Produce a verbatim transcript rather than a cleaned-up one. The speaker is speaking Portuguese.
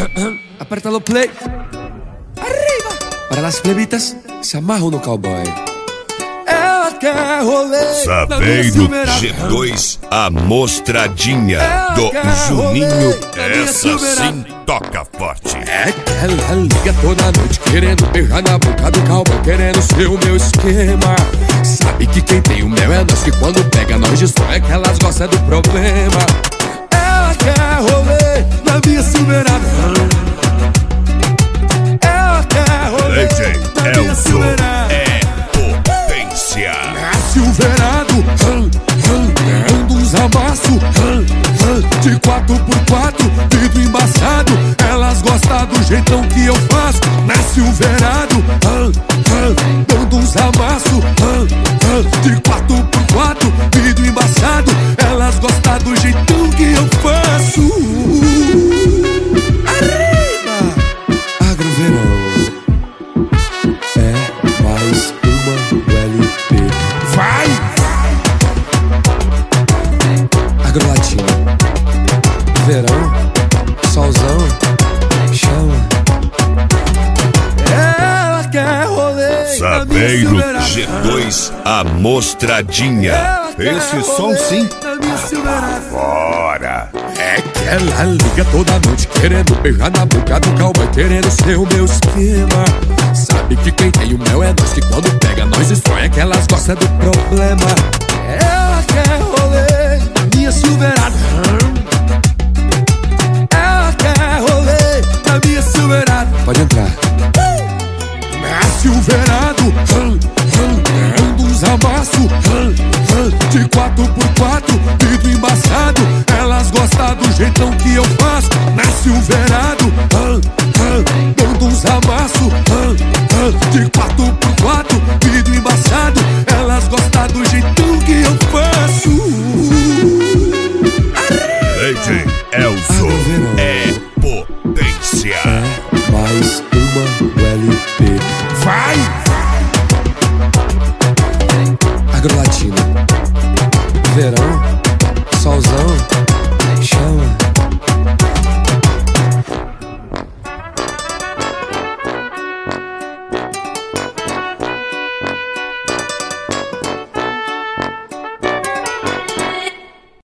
Aperta no play. Arriba. Para las plebitas se amarram no cowboy. Ela quer rolê. Saveiro G dois, a mostradinha do Juninho. Essa sim toca forte. É que ela liga toda noite querendo beijar na boca do cowboy, querendo ser o meu esquema. Sabe que quem tem o mel é nós, que quando pega nós destrói, é que elas gostam do problema. Ela quer rolê na minha Silverado. Ela quer rolê na minha Silverado. É potência. Na Silverado, hum, hum, dando uns amassos, hum, hum, de quatro por quatro, vidro embaçado. Elas gostam do jeitão que eu faço. Na Silverado, hum, hum, dando uns amassos, hum, hum, de quatro por quatro, vidro embaçado. Elas gostam do jeitão que eu faço. Arriba! Agroverão é mais uma L P. Vai! Agrolatino. Verão, solzão, chama. Ela quer rolê. Saveiro G dois, a mostradinha. Esse som sim. Agora. É que ela liga toda noite querendo beijar na boca do cowboy, querendo ser o meu esquema. Sabe que quem tem o mel é nós, que quando pega nós destrói, é que elas gostam do problema. Ela quer rolê na minha Silverado.